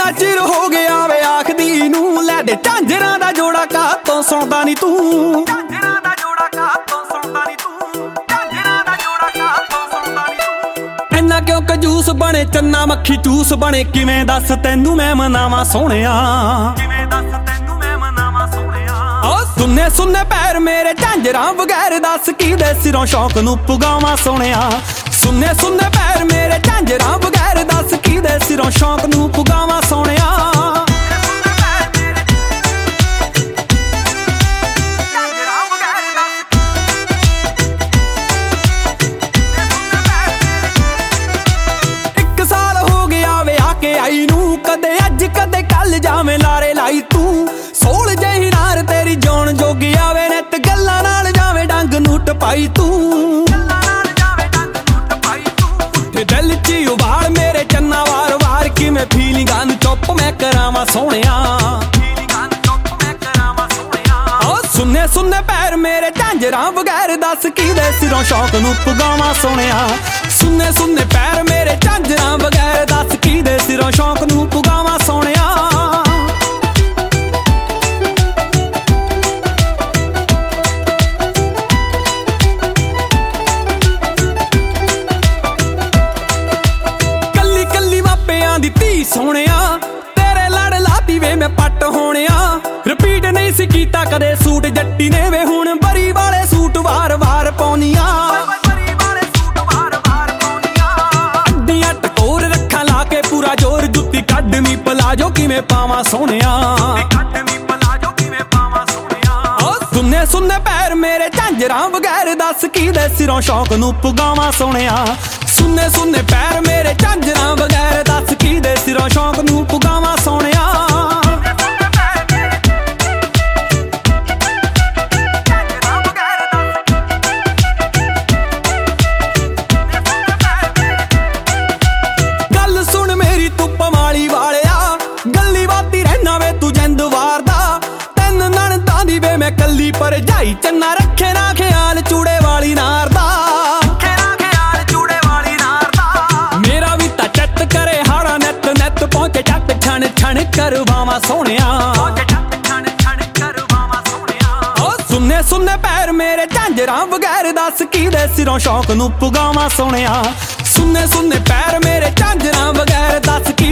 ਬੜਾ ਚਿਰ ਹੋ ਗਿਆ ਵੇ ਆਖਦੀ ਨੂੰ, ਲੈ ਦੇ ਝਾਂਜਰਾਂ ਦਾ ਜੋੜਾ ਕਾਤੋਂ ਸੁਣਦਾ ਨੀ ਤੂੰ। ਝਾਂਜਰਾਂ ਦਾ ਜੋੜਾ ਕਾਤੋਂ ਸੁਣਦਾ ਨੀ ਤੂੰ, ਝਾਂਜਰਾਂ ਦਾ ਜੋੜਾ ਕਾਤੋਂ ਸੁਣਦਾ ਨੀ ਤੂੰ। ਇੰਨਾ ਕਿਉਂ ਕੰਜੂਸ ਬਣੇ ਚੰਨਾ ਮੱਖੀ ਚੂਸ ਬਣੇ, ਕਿਵੇਂ ਦੱਸ ਤੈਨੂੰ ਮੈਂ ਮਨਾਵਾਂ ਸੋਹਣਿਆ, ਕਿਵੇਂ ਦੱਸ ਤੈਨੂੰ ਮੈਂ ਮਨਾਵਾਂ ਸੋਹਣਿਆ। ਓ ਸੁੰਨੇ ਸੁੰਨੇ ਪੈਰ ਮੇਰੇ ਝਾਂਜਰਾਂ ਬਗੈਰ, ਦੱਸ ਕਿਹਦੇ ਸਿਰੋਂ ਸ਼ੌਕ ਨੂੰ ਪੁਗਾਵਾਂ ਸੋਹਣਿਆ। ਸੁੰਨੇ ਸੁੰਨੇ ਪੈਰ ਮੇਰੇ ਝਾਂਜਰਾਂ ਬਗੈਰ, ਦੱਸ ਕਿਹਦੇ ਸਿਰੋਂ ਸ਼ੌਕ ਨੂੰ ਪੁਗਾਵਾਂ ਸੋਹਣਿਆ। ਇੱਕ ਸਾਲ ਹੋ ਗਿਆ ਵਿਆਹ ਕੇ ਆਈ ਨੂੰ, ਕਦੇ ਅੱਜ ਕਦੇ ਕੱਲ ਜਾਵੇਂ ਲਾਰੇ ਲਾਈ ਤੂੰ। ਸੋਲ ਜਿਹੀ ਨਾਰ ਤੇਰੀ ਜੌਣ ਜੋਗੀ ਆਵੇ, ਨਿੱਤ ਗੱਲਾਂ ਨਾਲ ਜਾਵੇਂ ਡੰਗ ਨੂੰ ਟਪਾਈ ਤੂੰ। ਦਿਲ 'ਚ ਉਬਾਲ ਮੇਰੇ ਚੰਨਾ ਵਾਰ ਵਾਰ, ਕਿਵੇਂ ਫੀਲਿੰਗਾਂ ਨੂੰ ਚੁੱਪ ਮੈਂ ਕਰਾਵਾਂ ਸੋਹਣਿਆ। ਓ ਸੁੰਨੇ ਸੁੰਨੇ ਪੈਰ ਮੇਰੇ ਝਾਂਜਰਾਂ ਬਗੈਰ, ਦੱਸ ਕਿਹਦੇ ਸਿਰੋਂ ਸ਼ੌਕ ਨੂੰ ਪੁਗਾਵਾਂ ਸੋਹਣਿਆ। ਸੁੰਨੇ ਸੁੰਨੇ ਪੈਰ ਮੇਰੇ ਝਾਂਜਰਾਂ ਬਗੈਰ, ਦੱਸ ਕਿਹਦੇ ਸਿਰੋਂ ਸ਼ੌਕ ਨੂੰ ਪੁਗਾਵਾਂ ਸੋਹਣਿਆ। ਦੀ ਧੀ ਸੋਹਣਿਆ ਤੇਰੇ ਲੜ ਲਾਤੀ ਵੇ ਮੈਂ ਪੱਟ ਹੋਣਿਆ। ਰਿਪੀਟ ਨਹੀਂ ਸੀ ਕੀਤਾ ਕਦੇ ਸੂਟ ਜੱਟੀ ਨੇ ਵੇ, ਹੁਣ ਬਰੀ ਵਾਲੇ ਸੂਟ ਵਾਰ ਵਾਰ ਪਾਉਣੀਆਂ। ਅੱਡੀਆਂ ਟਕੋਰ ਰੱਖਾਂ ਲਾ ਕੇ ਪੂਰਾ ਜ਼ੋਰ, ਜੁੱਤੀ ਕੱਢਵੀਂ ਪਲਾਜੋ ਕਿਵੇਂ ਪਾਵਾਂ ਸੋਹਣਿਆ। ਸੁੰਨੇ ਸੁੰਨੇ ਪੈਰ ਮੇਰੇ ਝਾਂਜਰਾਂ ਬਗੈਰ, ਦੱਸ ਕਿਹਦੇ ਸਿਰੋਂ ਸ਼ੌਕ ਨੂੰ ਪੁਗਾਵਾਂ ਸੋਹਣਿਆ। ਸੁੰਨੇ ਸੁੰਨੇ ਪੈਰ ਮੇਰੇ ਝਾਂਜਰਾਂ ਬਗੈਰ, ਦੱਸ ਕਿਹਦੇ ਸਿਰੋਂ ਸ਼ੌਕ ਨੂੰ ਪੁਗਾਵਾਂ ਸੋਹਣਿਆ। ਗੱਲ ਸੁਣ ਮੇਰੀ ਤੂੰ ਪਮਾਲੀ ਵਾਲਿਆ, ਗੱਲੀ ਬਾਤੀ ਰਹਿਣਾ ਵੇ ਤੂੰ ਜਿੰਦ ਵਾਰਦਾ। ਤਿੰਨ ਨਣਦਾਂ ਦੀ ਵੇ ਮੈਂ ਕੱਲੀ ਭਰਜਾਈ, ਚੰਨਾ ਰੱਖੇ ਨਾ ਖਿਆਲ ਚੂੜੇ ਵਾਲੀ ਨਾਰ ਦਾ। ਪਹੁੰਚੇ ਜੱਟ ਛਣ ਛਣ ਕਰਵਾਵਾਂ ਸੋਹਣਿਆ। ਓ ਸੁੰਨੇ ਸੁੰਨੇ ਪੈਰ ਮੇਰੇ ਝਾਂਜਰਾਂ ਬਗੈਰ, ਦੱਸ ਕਿਹਦੇ ਸਿਰੋਂ ਸ਼ੌਕ ਨੂੰ ਪੁਗਾਵਾਂ ਸੋਹਣਿਆ। ਸੁੰਨੇ ਸੁੰਨੇ ਪੈਰ ਮੇਰੇ ਝਾਂਜਰਾਂ ਬਗੈਰ, ਦੱਸ